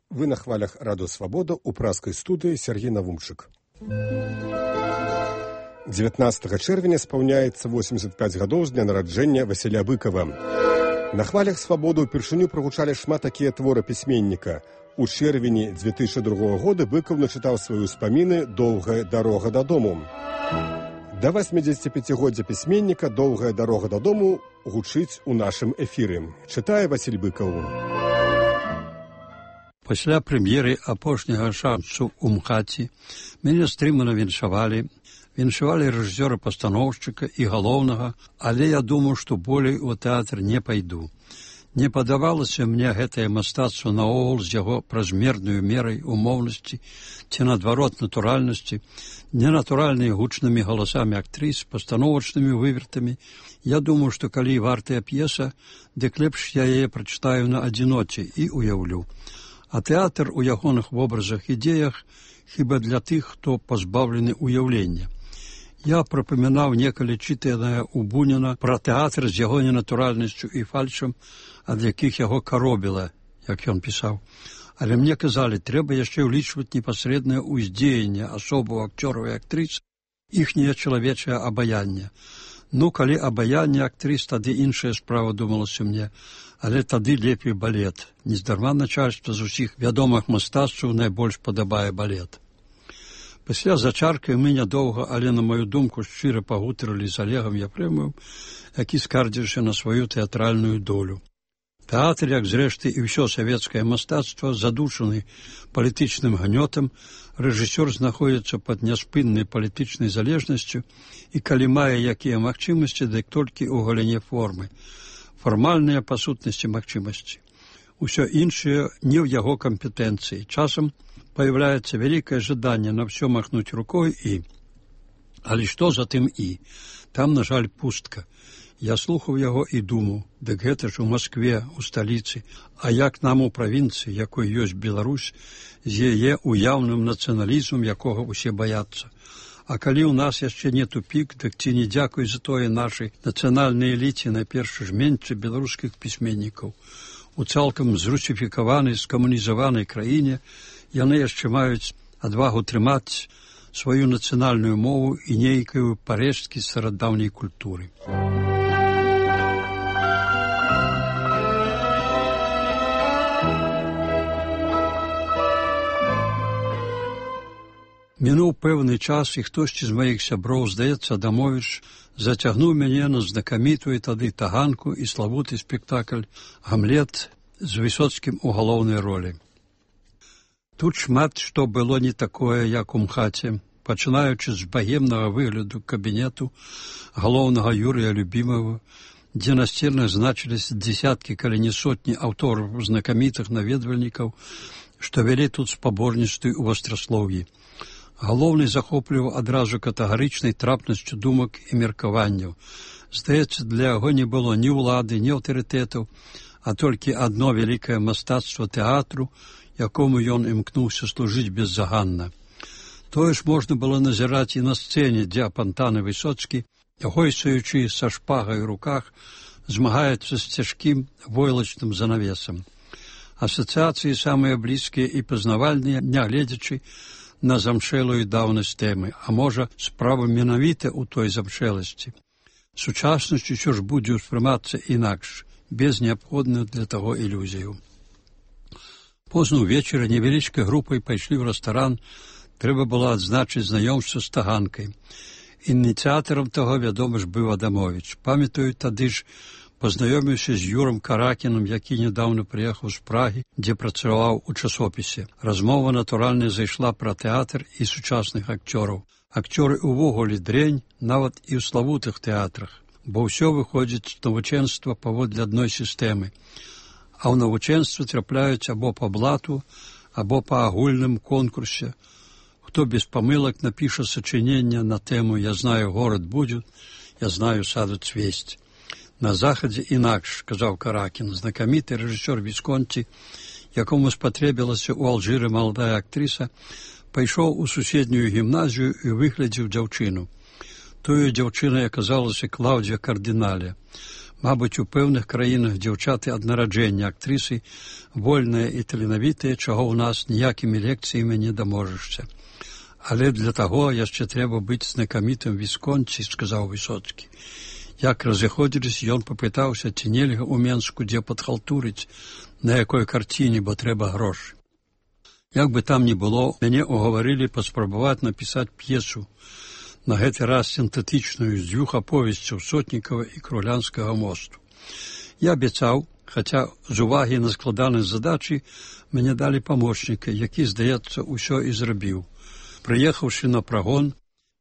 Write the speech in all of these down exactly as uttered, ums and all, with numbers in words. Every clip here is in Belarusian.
Вы на хвалях Радио Свобода у праскай студыі Сергей Навумчык. дзевятнаццатага чэрвеня спаўняецца восемьдесят пять гадоў з дня нараджэння Васіля Быкова. На хвалях Свабоды ўпершыню прагучалі шмат такія творы пісьменніка. У чэрвені две тысячи другога года Быков начытаў свае ўспаміны «Доўгая дарога дадому». Да восьмидзесятипяцігоддзя пісьменніка «Доўгая дарога дадому» гучыць у нашым эфіры. Чытае Васіль Быкаў. Пасля прэм'еры апошняга шансу ў МХАТе мяне стрымана віншавалі. Віншавалі рэжысёра-пастаноўшчыка і галоўнага, але я думаў, што болей у тэатр не пайду. Не падавалася мне гэтае мастацтва наогул з яго празмернаю мерай умоўнасці ці, наадварот, натуральнасці, ненатуральнымі гучнымі галасамі актрыс, пастановачнымі вывертамі. Я думаю, што калі вартая п'еса, дык лепш я яе прачытаю на адзіноце і уяўлю. А тэатр у ягоных вобразах і дзеях хіба для тых, хто пазбаўлены ўяўлення. Я прапамінаў некалі чытанае ў Буніна пра тэатр з яго ненатуральнасцю і фальшам, ад якіх яго каробіла, як ён пісаў. Але мне казалі, трэба яшчэ ўлічваць непасрэднае ўздзеянне асобаў акцёраў і актрыс, іхняе чалавечае абаянне. Ну, калі абаянне актрыс, тады іншая справа, думалася мне. Але тады лепей балет. Нездарма начальства з усіх вядомых мастацтваў найбольш падабае балет. Пасля зачаркай мы нядоўга, але, на маю думку, шчыра пагутарылі з Алегам Ефремовым, які скардзіўся на сваю тэатральную долю. Тэатр, як зрэшты і ўсё савецкае мастацтва, задушаны палітычным гнётам, рэжысёр знаходзіцца пад няспыннай палітычнай залежнасцю і калі мае якія магчымасці, дык толькі ў галіне формы. Фармальныя па сутнасці магчымасці. Усё іншае не ў яго кампетэнцыі. Часам появляецца вялікае жаданне на ўсё махнуць рукой і... Але што за тым і? Там, на жаль, пустка. Я слухаў яго і думаў, дык гэта ж у Маскве, у сталіцы, а як нам у правінцыі, якой ёсць Беларусь, з яе уяўным нацыяналізмам, якога ўсе баяцца. А калі ў нас яшчэ не тупік, дык ці не дзякуй за тое нашай нацыянальнай эліце, найперш жменьцы беларускіх пісьменнікаў. У цалкам зрусіфікаванай, скамунізаванай краіне яны яшчэ маюць адвагу трымаць сваю нацыянальную мову і нейкую парэшткі старадаўняй культуры. Мінуў пэўны час, і хтосьці з маіх сяброў, здаецца, Адамовіч, зацягнуў мяне на знакамітую тады таганку і славуты спектакль «Гамлет» з Высоцкім у галоўнай ролі. Тут шмат што было не такое, як у МХАТе, пачынаючы з багемнага выгляду кабінету галоўнага Юрыя Любімова, дзе на сценах значыліся дзесяткі, калі не сотні аўтораў знакамітых наведвальнікаў, што вялі тут спаборніцтвы ў вастраслоўі. Галоўны захопліваў адразу катэгарычнай трапнасцю думак і меркаванняў. Здаецца, для яго не было ні ўлады, ні аўтарытэтаў, а толькі адно вялікае мастацтва тэатру, якому ён імкнуўся служыць беззаганна. Тое ж можна было назіраць і на сцэне, дзе апантаны Высоцкі, гойсаючы са шпагай у руках, змагаецца з цяжкім войлачным занавесам. Асацыяцыі самыя блізкія і пазнавальныя, нягледзячы на замшэлую даўнасць тэмы, а можа, справа менавіта ў той замшэласці. Сучаснасць усё ж будзе ўспрымацца інакш, без неабходных для таго ілюзіяў. Позна ўвечары невялічкай групай пайшлі ў рэстаран, трэба было адзначыць знаёмства з таганкай. Ініцыятарам таго, вядома ж, быў Адамовіч. Памятаю, тады ж пазнаёміўся з Юрам Каракінам, які нядаўна прыехаў з Прагі, дзе працаваў у часопісе. Размова, натуральна, зайшла пра тэатр і сучасных акцёраў. Акцёры ўвогуле дрэнь, нават і ў славутых тэатрах, бо ўсё выходзіць з навучэнства паводле адной сістэмы. А ў навучэнстве трапляюць або па блату, або па агульным конкурсе. Хто без памылак напіша сачынення на тэму «Я знаю, горад будет», «Я знаю, саду цвесть». На захадзе інакш, казаў Каракін, знакаміты рэжысёр Вісконці, якому спатрэбілася ў Алжыры маладая актрыса, пайшоў у суседнюю гімназію і выглядзеў дзяўчыну. Тою дзяўчынай аказалася Клаўдзія Кардынале. Мабуть, у певних країнах дівчата ад нарадження, актриси вольні і таленавітыя, чого у нас ніякими лекціями не доможешся. Але для того яшчэ трэба быць знакамітым вісконці, сказаў Высоцкі. Як разыходзіліся, ён папытаўся, ці нельга ў Менску дзе падхалтурыць, на якой карціне, бо трэба грошы. Як бы там ні было, мяне угаварылі паспрабаваць напісаць п'есу, на гэты раз сінтэтычную з дзвюх аповесцяў Сотнікава і Крулянскага мосту. Я абяцаў, хаця з увагі на складанасць задачы мяне далі памочніка, які, здаецца, усё і зрабіў. Прыехаўшы на прагон,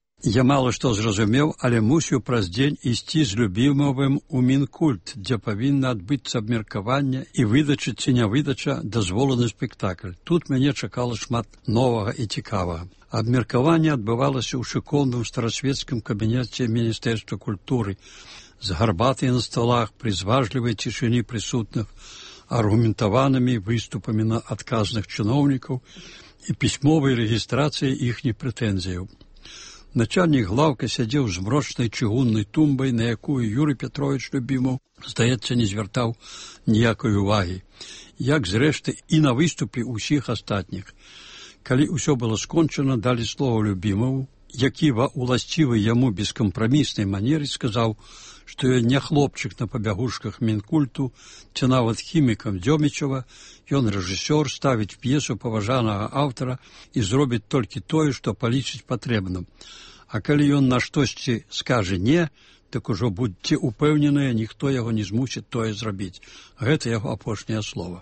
я мала што зразумеў, але мусіў праз дзень ісці з любімовым у Мінкульт, дзе павінна адбыцца абмеркаванне і выдача ці не выдача дазволены спектакль. Тут мяне чакала шмат новага і цікавага. Абмеркаванне адбывалася ў шыкоўным старасвецкім кабінеце Міністэрства культуры, з гарбатай на сталах, пры зважлівай цішыні прысутных, аргументаванымі выступамі на адказных чыноўнікаў і пісьмовай рэгістрацыяй іхніх прэтэнзіяў. Начальнік глаўка сядзеў з мрочнай чыгуннай тумбай, на якую Юрый Петрович Любімаў, здаецца, не звяртаў ніякай увагі, як, зрэшты, і на выступе ўсіх астатніх. Калі ўсё было скончана, далі слова Любімаву, які ва уласцівай яму бескампраміснай манеры сказаў, што ён не хлопчык на пабягушках Мінкульту, ці нават хімікам Дзёмічева, ён рэжысёр, ставіць п'есу паважанага аўтара і зробіць толькі тое, што палічыць патрэбным. А калі ён на штосьці скажа «не», так ужо будьце упэўненыя, ніхто яго не змусіць тое зрабіць. Гэта яго апошняе слова.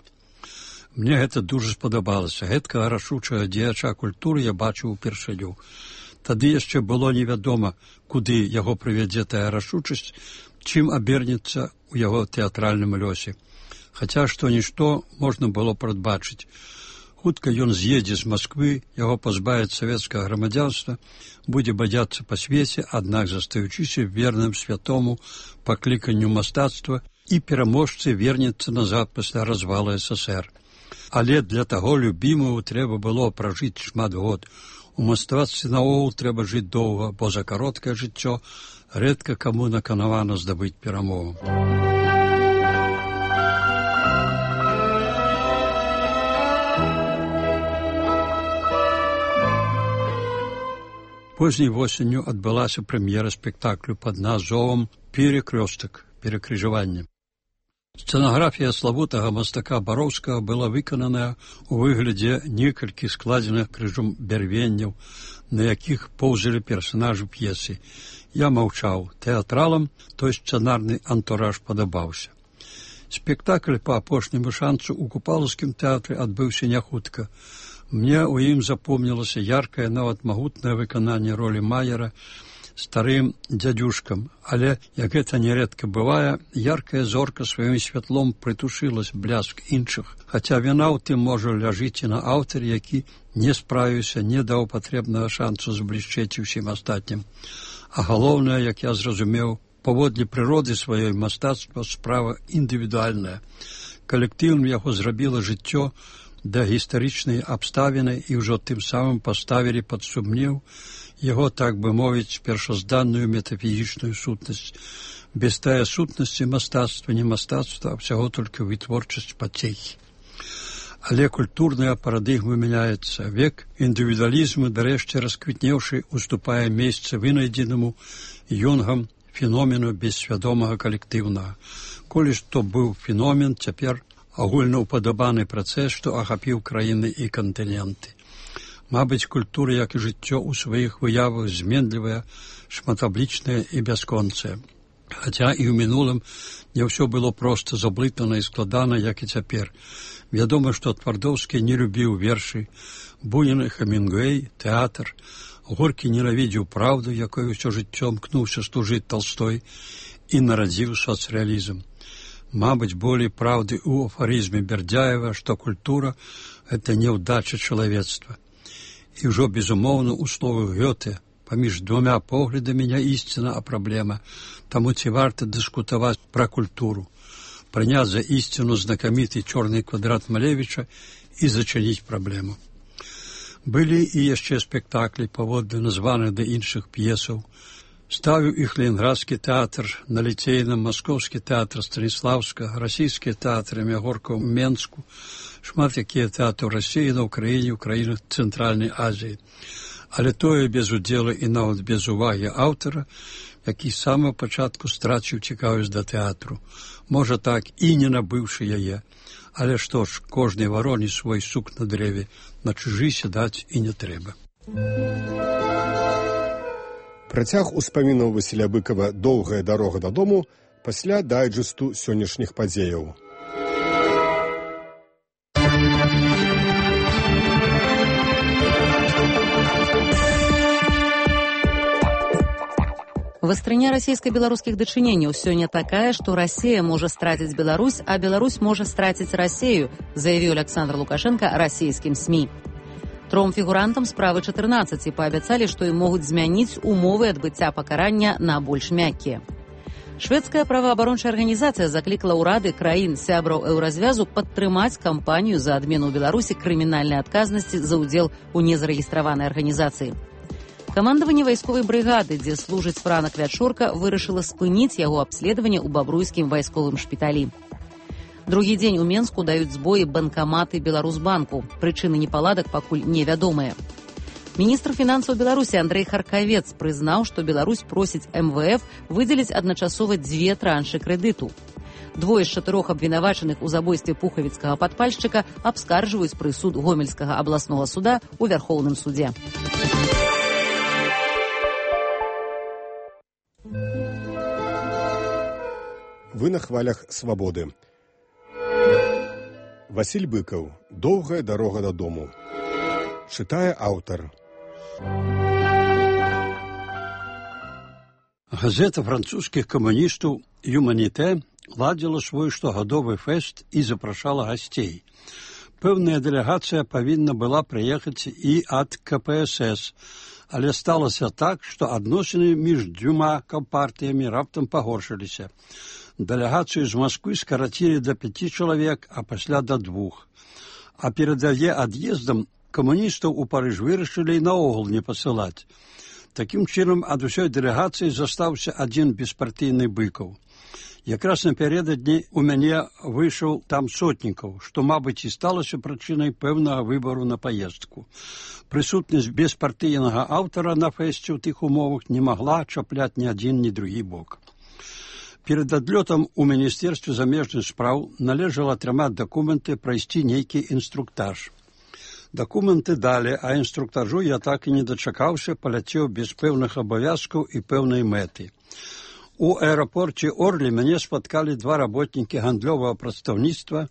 Мне гэта дужа спадабалася. Гэткага рашучага дзеяча культуры я бачыў упершыню. Тады яшчэ было невядома, куды яго прывядзе тая рашучасць, чым абернецца ў яго тэатральным лёсе. Хаця што-нішто можна было прадбачыць. Хутка ён з'едзе з Масквы, яго пазбавяць савецкага грамадзянства, будзе бадзяцца па свеце, аднак застаючыся верным святому пакліканню мастацтва і пераможцы вернецца назад пасля развала эс эс ер. Але для таго Любімаву трэба было пражыць шмат год. У мастацтве наогул трэба жыць доўга, бо за кароткае жыццё рэдка каму наканавана здабыць перамогу. Позняй восенню адбылася прэм'ера спектаклю пад назвом «Перекрёстак», «Перекрыжаванне». Сцэнаграфія славутага мастака Бароўскага была выкананая ў выглядзе некалькі складзеных крыжом бярвенняў, на якіх поўзалі персанажы п'есы. Я маўчаў. Тэатралам той сцэнарны антураж падабаўся. Спектакль па апошняму шанцу ў Купалаўскім тэатры адбыўся няхутка. Мне ў ім запомнілася яркае, нават магутнае выкананне ролі Маера старым дзядзюшкам, але, як гэта нярэдка бывае, яркая зорка сваім святлом прытушылась бляск іншых, хаця віна ў тым можа ляжыць і на аўтары, які не справіўся, не даў патрэбнага шансу зблішчэць усім астатнім. А галоўнае, як я зразумеў, паводле прыроды сваёй мастацтва справа індывідуальная. Калектыўным яго зрабіла жыццё да гістарычнай абставіны і ўжо тым самым паставілі пад сумнеў яго, так бы мовіць, першазданную метафізічную сутнасць. Без тая сутнасці мастацтва не мастацтва, а ўсяго толькі вытворчасць пацехі. Але культурная парадыгма мяняецца. Век індывідуалізму, дарэшце расквітнеўшы, уступае месца вынайдзенаму Юнгам феномену бессвядомага калектыўнага. Колі што быў феномен, цяпер агульнаўпадабаны працэс, што ахапіў краіны і кантыненты. Мабыць, культура, як і жыццё, у сваіх выявах зменлівая, шматаблічная і бясконцая. Хаця і ў мінулым не ўсё было проста заблытана і складана, як і цяпер. Вядома, што Твардоўскі не любіў вершы, Бунін і Хемінгуэй, тэатр. Горкі ненавідзеў праўду, якой усё жыццё мкнуўся служыць Талстой, і нарадзіў сацыялізм. Мабыць, болей праўды ў афарызме Бердзяева, што культура – гэта няўдача чалавецтва. І ўжо, безумоўна, у словах Гёте, паміж двумя поглядамі не ісціна, а праблема. Таму ці варта дыскутаваць пра культуру, прыняць за ісціну знакаміты чорны квадрат Малевіча і зачыніць праблему. Былі і яшчэ спектаклі паводле названых да іншых п'есаў. Ставіў іх Ленінградскі тэатр на Ліцейным, Маскоўскі тэатр Станіслаўскага, расійскія тэатры Мягорка ў Менску, шмат якія тэатры ў Расіі, на Ўкраіне, ў краінах Цэнтральнай Азіі. Але тое без удзелу і нават без увагі аўтара, які з самага пачатку страціў цікавасць да тэатру. Можа так і не набыўшы яе. Але што ж, кожнай вароне свой сук на дрэве, на чужы сядаць і не трэба. Працяг успамінаў Васіля Быкава «Доўгая дарога дадому» пасля дайджэсту сённяшніх падзеяў. Вастрыня расійска-беларускіх дачыненняў сёння такая, што Расія можа страціць Беларусь, а Беларусь можа страціць Расію, заявіў Александр Лукашенко расійскім СМІ. Тром фігурантам справы чатырнаццаці паабяцалі, што ім могуць змяніць умовы адбыцця пакарання на больш мяккія. Шведская праваабарончая арганізацыя заклікала ўрады краін сябраў еўразвязу падтрымаць кампанію за адмену ў Беларусі крымінальнай адказнасці за ўдзел у незарэгістраванай арганізацыі. Камандаванне вайсковай брыгады, дзе служыць Франак Вячорка, вырашыла спыніць яго абследаванне ў бабруйскім вайсковым шпіталі. Другі дзень у Менску даюць збоі банкаматы Беларусбанку. Прычыны непаладак пакуль невядомыя. Міністр фінансаў Беларусі Андрэй Харкавец прызнаў, што Беларусь просіць эм вэ эф выдзеліць адначасова дзве траншы крэдыту. Двое з чатырох абвінавачаных у забойстве пухавіцкага падпальшчыка абскарджваюць прысуд Гомельскага абласнога суда ў Вярхоўным судзе. Вы на хвалях свабоды. Васіль Быкаў «Доўгая дарога дадому». Чытае аўтар. Газета французскіх камуністаў «Юманіте» ладзіла свой штогадовы фэст і запрашала гасцей. Пэўная дэлегацыя павінна была прыехаць і ад ка пэ эс эс, але сталася так, што адносіны між дзвюма кампартыямі раптам пагоршыліся. Дэлегацыю з Масквы скарацілі да пяці чалавек, а пасля да двух. А перад яе ад'ездам камуністаў у Парыж вырашылі і наогул не пасылаць. Такім чынам ад усёй дэлегацыі застаўся адзін беспартыйны Быкаў. Якраз напярэдадні у мяне выйшаў там сотнікаў, што, мабыць, і сталася прычынай пэўнага выбару на паездку. Прысутнасць беспартыйнага аўтара на фэсце ў тых умовах не магла чапляць ні адзін, ні другі бок. Перед адлётам у Міністэрстве замежных спраў належала атрымаць дакументы прайсці нейкі інструктаж. Дакументы далі, а інструктажу я так і не дачакаўся, паляцеў без пэўных абавязкаў і пэўнай мэты. У аэрапорце Орлі мяне спаткалі два работнікі гандлёвага прадстаўніцтва,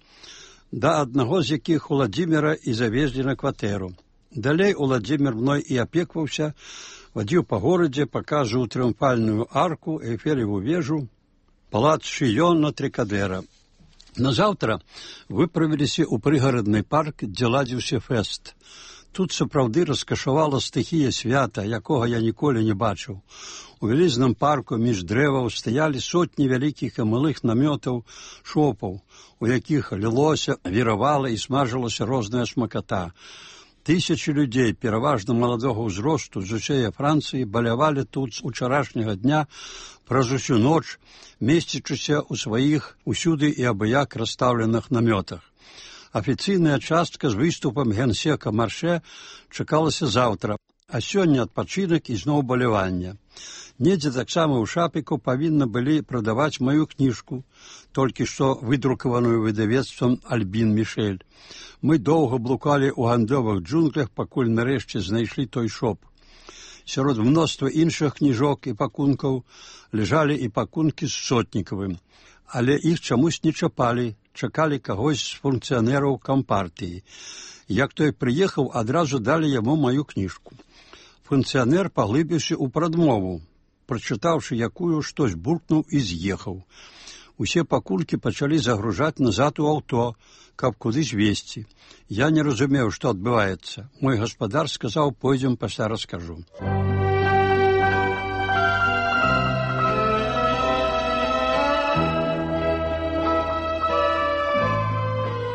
да аднаго з якіх Уладзіміра і завезлі на кватэру. Далей Уладзімір мной і апекваўся, вадзіў па горадзе, паказваў трыумфальную арку, Эйфелеву вежу, палац Шыён на Трыкадэра. Назаўтра выправіліся ў прыгарадны парк, дзе ладзіўся фэст. Тут сапраўды раскашавала стыхія свята, якога я ніколі не бачыў. У вялізным парку між дрэваў стаялі сотні вялікіх і малых намётаў, шопаў, у якіх лілося, віравала і смажылася розная смаката. Тысячы людзей, пераважна маладога ўзросту, з усёй Францыі, балявалі тут з учарашняга дня праз усю ноч, месцячыся ў сваіх усюды і абыяк расстаўленых намётах. Афіцыйная частка з выступам генсека Марше чакалася заўтра, а сёння адпачынак і зноў балявання. Недзе таксама ў Шапіку павінна былі прадаваць маю кніжку, толькі што выдрукаваную выдавецтвам Альбін Мішэль. Мы доўга блукалі ў гандлёвых джунглях, пакуль нарэшце знайшлі той шоп. Сярод мноства іншых кніжок і пакункаў ляжалі і пакункі з Сотнікавым, але іх чамусь не чапалі, чакалі кагось з функцыянераў кампартыі. Як той прыехаў, адразу далі яму маю кніжку. Функцыянер паглыбіўся ў прадмову, прачытаўшы якую, штось буркнуў і з'ехаў. Усе пакулькі пачалі загружаць назад у аўто, каб кудысь везці. Я не разумеў, што адбываецца. Мой гаспадар сказаў, пойдзем, пасля раскажу.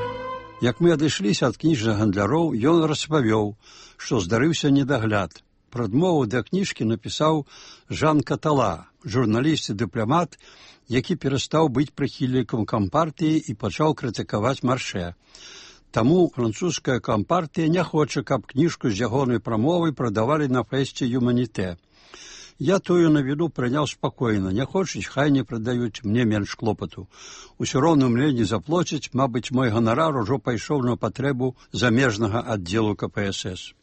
Як мы адышліся ад кніжных гандляроў, ён распавёў, што здарыўся недагляд. Прадмову да кніжкі напісаў Жан Катала, журналіст і дыпламат, які перастаў быць прыхільнікам кампартыі і пачаў крытыкаваць Маршэ. Таму французская кампартыя не хоча, каб кніжку з ягонай прамовай прадавалі на фэсце «Юманіте». Я тую навіну прыняў спакойна. Не хочуць, хай не прадаюць, мне менш клопату. Усё роўна мне не заплоцяць, мабыць, мой ганарар ужо пайшоў на патрэбу замежнага аддзелу ка пэ эс эс.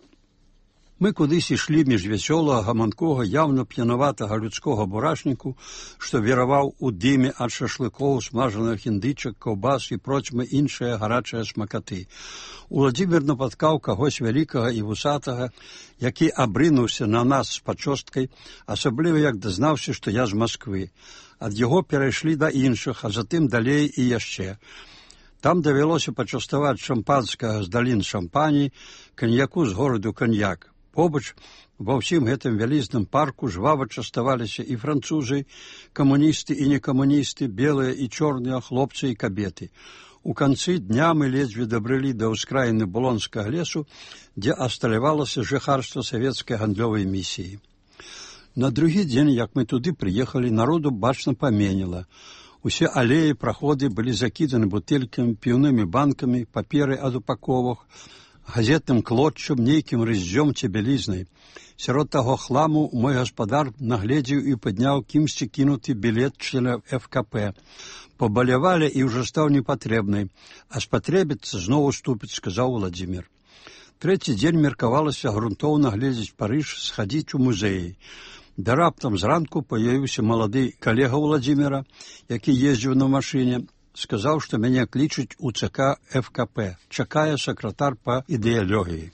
Мы кудысь ішлі між вясёлага, гаманкога, яўна п'янаватага людскога бурашніку, што віраваў у дыме ад шашлыкоў, смажаных індычак, каўбас і процьмы іншыя гарачыя смакаты. Уладзімір напаткаў кагось вялікага і вусатага, які абрынуўся на нас з пачосткай, асабліва як дазнаўся, што я з Масквы. Ад яго перайшлі да іншых, а затым далей і яшчэ. Там давялося пачаставаць шампанскага з далін шампані, каньяку з гораду каньяк. Побач ва ўсім гэтым вялізным парку жвава частаваліся і французы, камуністы і некамуністы, белыя і чорныя, хлопцы і кабеты. У канцы дня мы ледзьве дабрылі да ўскраіны Булонскага лесу, дзе асталявалася жыхарства савецкай гандлёвай місіі. На другі дзень, як мы туды прыехалі, народу бачна паменела. Усе алеі, праходы былі закіданы бутэлькамі, піўнымі банкамі, паперай ад упаковак, газетным клотчам, нейкім рыззём ці бялізнай. Сярод таго хламу мой гаспадар нагледзеў і падняў кімсьці кінуты білет члена эф ка пэ. Пабалявалі і ўжо стаў непатрэбнай, а спатрэбіцца зноў уступіць, сказаў Уладзімір. Трэці дзень меркавалася грунтоўна гледзець Парыж, схадзіць у музеі. Да раптам зранку паявіўся малады калега Уладзіміра, які ездзіў на машыне, сказаў, што мяне клічуць у цэ ка эф ка пэ, чакае сакратар па ідэалогіі.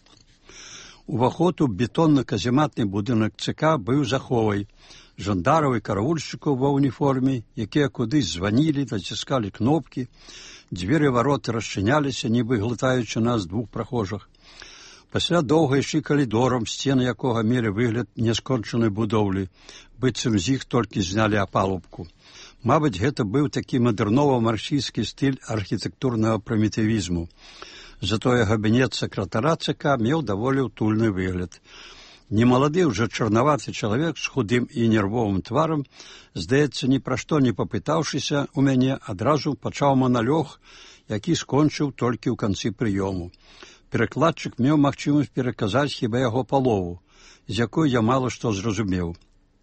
Уваход у бетонна-казематны будынак цэ ка быў заховай. Жандараў і караульшчыкаў ва ўніформе, якія кудысь званілі, націскалі кнопкі, дзверы вароты расчыняліся, нібы глытаючы нас двух прахожых. Пасля доўга ішлі калідорам, сцены якога мелі выгляд няскончанай будоўлі, быццам з іх толькі знялі апалубку. Мабыць, гэта быў такі мадэрнова-марксісцкі стыль архітэктурнага прымітывізму. Затое габінет сакратара цэ ка меў даволі ўтульны выгляд. Немалады ўжо чарнаваты чалавек з худым і нервовым тварам, здаецца, ні пра што не папытаўшыся у мяне, адразу пачаў маналёг, які скончыў толькі ў канцы прыёму. Перакладчык меў магчымасць пераказаць хіба яго палову, з якой я мала што зразумеў.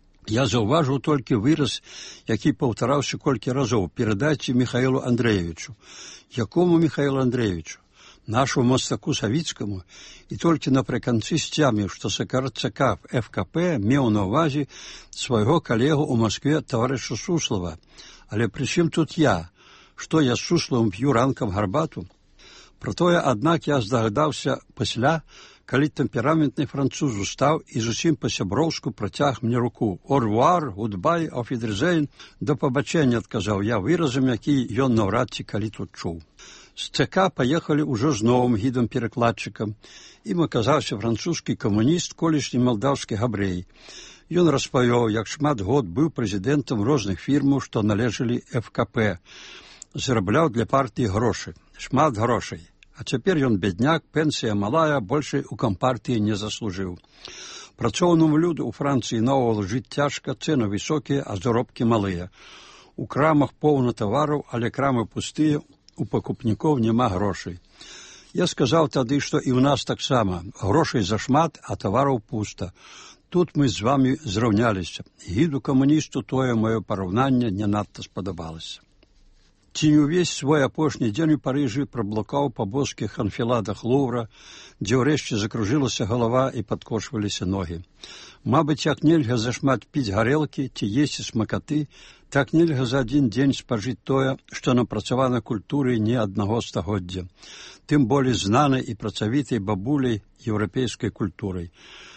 Я заўважыў толькі выраз, які паўтараўся колькі разоў: «Перадайце Міхаілу Андрэевічу». Якому Міхаілу Андрэевічу? Нашому мастаку Савіцкаму? І толькі напрыканцы сцяміў, што сакратар цэ ка эф ка пэ меў на ўвазе свайго калегу ў Маскве таварыша Суслава. Але пры чым тут я? Што я з Суславам п'ю ранкам гарбату? Пра тое, аднак, я здагадаўся пасля, калі тэмпераментны француз устаў і зусім па-сяброўску працяг мне руку. «Орвуар, гудбай, ауфідерзейн», да пабачэння, адказаў я выразам, які ён наўрад ці калі тут чуў. З цэ ка паехалі ўжо з новым гідам-перакладчыкам. Ім аказаўся французскі камуніст, колішні малдаўскі габрэй. Ён распавёў, як шмат год быў прэзідэнтам розных фірмаў, што належалі эф ка пэ. Зарабляў для партыі грошы, шмат грошай. А цяпер ён бедняк, пенсія малая, большай у кампартыі не заслужыў. Працоўнаму люду ў Францыі наогул жыць цяжка, цэны высокія, а заробкі малыя. У крамах поўна тавараў, але крамы пустыя, у пакупнікоў няма грошай. Я сказаў тады, што і ў нас таксама. Грошай зашмат, а тавараў пуста. Тут мы з вамі зраўняліся. Гіду камуністу тое маё параўнанне не надта спадабалася. Ці не ўвесь свой апошні дзень у Парыжы праблукаў па боскіх анфіладах Лувра, дзе ўрэшце закружылася галава і падкошваліся ногі. Мабыць, як нельга зашмат піць гарэлкі ці есці смакаты, так нельга за адзін дзень спажыць тое, што напрацавана культурай не аднаго стагоддзя, тым болей знанай і працавітай бабуляй еўрапейскай культурай.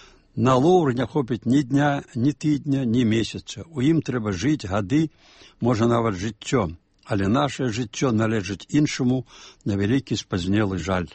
На Лувр не хопіць ні дня, ні тыдня, ні месяца. У ім трэба жыць гады, можа нават жыццё. Але наше жыццё належыць іншаму, на вялікі спазнелы жаль.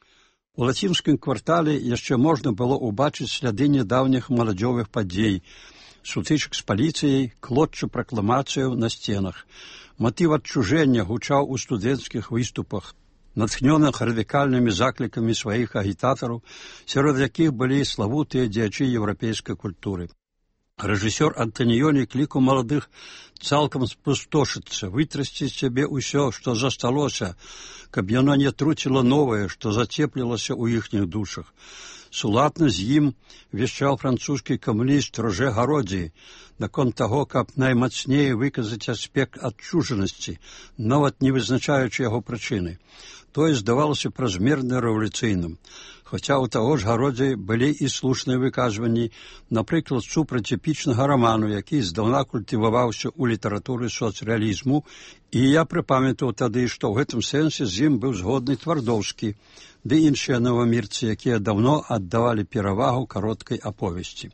У лацінскім квартале яшчэ можна было ўбачыць сляды нядаўніх маладзёвых падзей, сутычак з паліцыяй, клотчу пракламацыяў на сценах. Матыў адчужэння гучаў у студэнцкіх выступах. натхнёных радыкальнымі заклікамі сваіх агітатараў, сярод якіх былі славутыя дзеячы еўрапейскай культуры. Рэжысёр Антаніёні клікаў маладых цалкам спустошыцца, вытрасціць сябе ўсё, што засталося, каб яно не труціла новае, што зацеплілася ў іхніх душах. Сулатна з ім вешчаў французскі камуніст Роже Гародзі наконт таго, каб наймацней выказаць аспект адчужанасці, нават не вызначаючы яго прычыны. Тое здавалася празмерна рэвалюцыйным. Хаця ў таго ж Гародзі былі і слушныя выказванні, напрыклад, супраць эпічнага раману, які здаўна культываваўся ў літаратуры соцрэалізму, і я прыпамятаў тады, што ў гэтым сэнсе з ім быў згодны Твардоўскі, ды іншыя новамірцы, якія даўно аддавалі перавагу кароткай аповесці.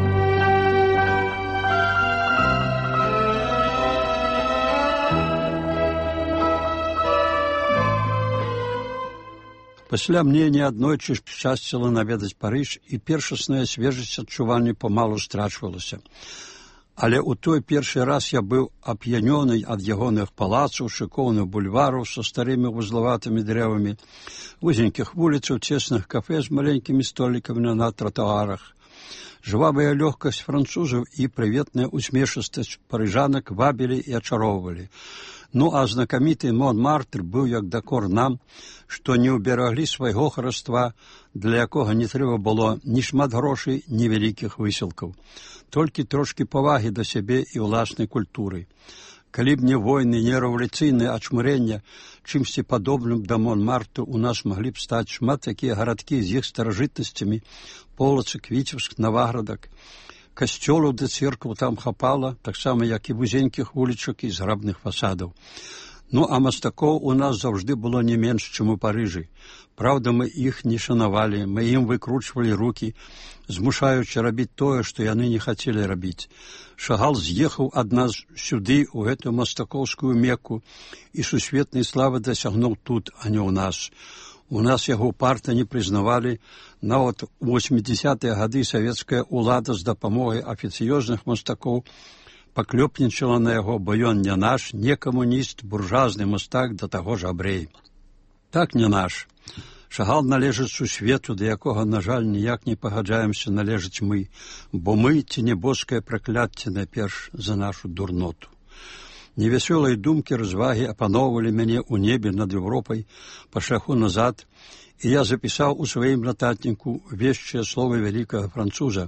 Пасля мне неаднойчы шчасціла наведаць Парыж, і першасная свежасць адчування памалу страчвалася. Але ў той першы раз я быў ап'янёны ад ягоных палацаў, шыкоўных бульвараў са старымі вузлаватымі дрэвамі, вузенькіх вуліцаў, цесных кафэ з маленькімі столікамі на тратуарах. Жвавая лёгкасць французаў і прыветная усмешыстасць парыжанак вабілі і ачароўвалі. Ну, а знакаміты Монмартр быў як дакор нам, што не ўбераглі свайго хараства, для якога не трэба было ні шмат грошай, ні вялікіх высілкаў. Толькі трошкі павагі да сябе і ўласнай культуры. Калі б не войны, не рэвалюцыйнае ачмурэнне, чымсьці падобным да Монмарту у нас маглі б стаць шмат такія гарадкі з іх старажытнасцямі, Полацк, Віцебск, Наваградак. Касцёлаў ды церкваў там хапала, таксама як і вузенькіх вулічак і зграбных фасадаў. Ну, а мастакоў у нас заўжды было не менш, чым у Парыжы. Праўда, мы іх не шанавалі, мы ім выкручвалі рукі, змушаючы рабіць тое, што яны не хацелі рабіць. Шагал з'ехаў ад нас сюды, у гэтую мастакоўскую Мекку, і сусветнай славы дасягнуў тут, а не ў нас. У нас яго ўпарта не прызнавалі, нават у восьмідзесятыя гады савецкая ўлада з дапамогай афіцыёзных мастакоў паклёпнічала на яго, бо ён не наш, не камуніст, буржуазны мастак, да таго ж абрэй. Так не наш. Шагал належыць сусвету, да якога, на жаль, ніяк не пагаджаемся належыць мы, бо мы ці небоскае пракляцце найперш за нашу дурноту. Невясёлыя думкі развагі апаноўвалі мяне ў небе над Европай па шляху назад, і я запісаў у сваім нататніку вешчыя словы вялікага француза.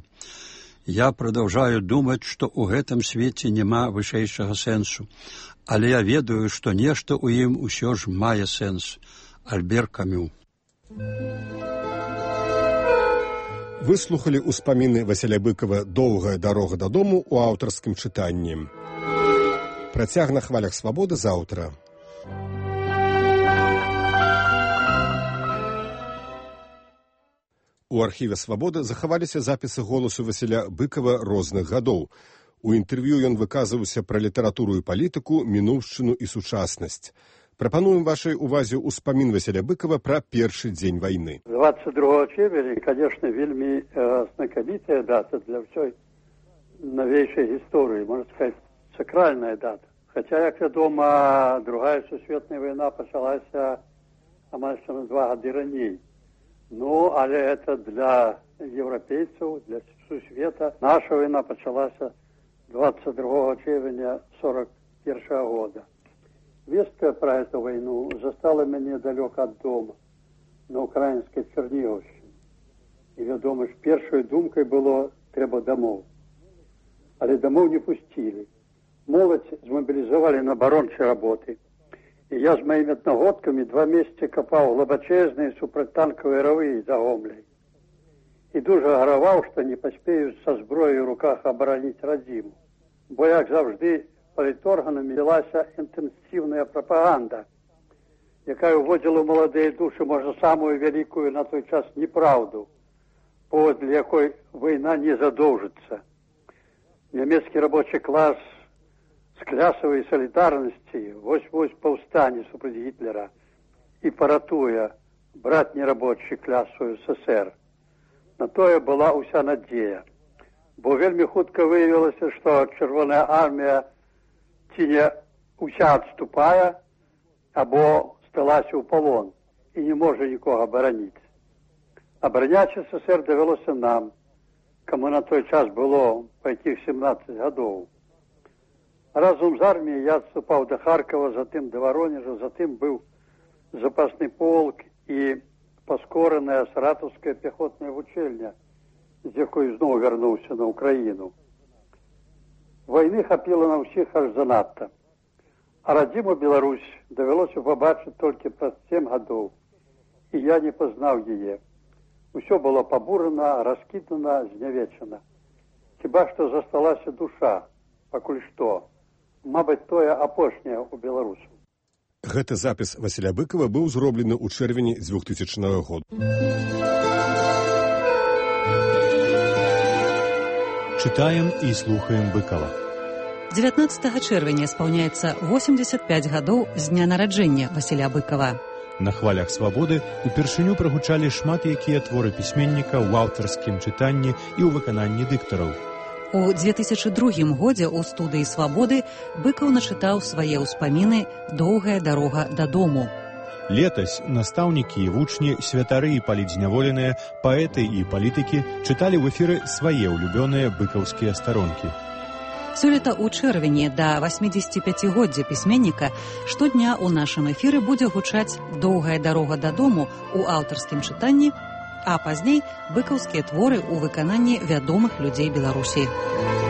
Я прадаўжаю думаць, што ў гэтым свеце няма вышэйшага сэнсу, але я ведаю, што нешта ў ім усё ж мае сэнс. Альбер Камю. Выслухалі ўспаміны Васіля Быкава «Доўгая дарога дадому» у аўтарскім чытанні. Працяг на хвалях свабоды заўтра. У архіве «Свабода» захаваліся запісы голасу Васіля Быкава розных гадоў. У інтэрв'ю ён выказваўся пра літаратуру і палітыку, мінуўшчыну і сучаснасць. Прапануем вашай увазе ўспамін Васіля Быкава пра першы дзень вайны. двадцать другого чэрвеня, конечно, вельмі э, знакамітая дата для ўсёй новейшай гісторыі, можна сказаць, сакральная дата. Хаця, як вядома, другая сусветная вайна пачалася амаль што на два гады раней. Ну, але это для еўрапейцаў, для сусвета. Наша вайна пачалася двадцать другого чэрвеня сорок першага года. Вестка пра эту вайну застала мяне далёка ад дома, на украінскай Чернігаўшчыне. І, вядома ж, першай думкай было трэба дамоў. Але дамоў не пусцілі. Моладзь змабілізавалі на абарончыя работы. І я з маімі аднагодкамі два месяцы капаў глыбачэзныя супрацьтанкавыя равы за Гомляй. І дужа гараваў, што не паспею са зброяй у руках абараніць радзіму. Бо, як заўжды, паліторганамі вялася інтэнсіўная прапаганда, якая ўводзіла ў маладыя душы, можа, самую вялікую на той час неправду, паводле якой вайна не задоўжыцца. Нямецкі рабочы клас з клясавай салідарнасці вось-вось паўстане супраць Гітлера і паратуе братні рабочы клясу СССР. На тое была ўся надзея. Бо вельмі хутка выявілася, што Чырвоная армія ці не ўся адступае, або сталася ў палон. і не може нікого абараніць. Абараняць СССР давялося нам, каму на той час было па якіх сямнаццаць гадоў. Разом з арміяй я адступаў да Харкова, затым да Воронежа, затым быў запасны полк і паскораная саратаўская пяхотная вучэльня, з якой зноў вярнуўся на Украіну. Вайны хапіла на ўсіх аж занадта. А радзіму Беларусь давялося пабачыць толькі праз сем гадоў, і я не пазнаў яе. Усё было пабурана, раскідана, знявечана. Хіба што засталася душа, пакуль што. Мабыць, тое апошняе ў беларусаў. Гэты запіс Васіля Быкава быў зроблены ў чэрвені двухтысячнага года. Читаем і слухаем Быкава. дзевятнаццатага чэрвеня спаўняецца восемьдесят пять гадоў з дня нараджэння Васіля Быкава. На хвалях свабоды упершыню прагучалі шмат якія творы пісьменніка ў аўтарскім чытанні і ў выкананні дыктараў. У две тысячы другім годзе ў студыі «Свабоды» Быкаў начытаў свае ўспаміны «Доўгая дарога дадому». Летась настаўнікі і вучні, святары і палітзняволеныя, паэты і палітыкі чыталі ў эфіры свае ўлюбёныя быкаўскія старонкі. Сёлета ў чэрвені да восьмідзесяціпяцігоддзя пісьменніка штодня ў нашым эфіры будзе гучаць «Доўгая дарога дадому» ў аўтарскім чытанні, а пазней быкаўскія творы ў выкананні вядомых людзей Беларусі.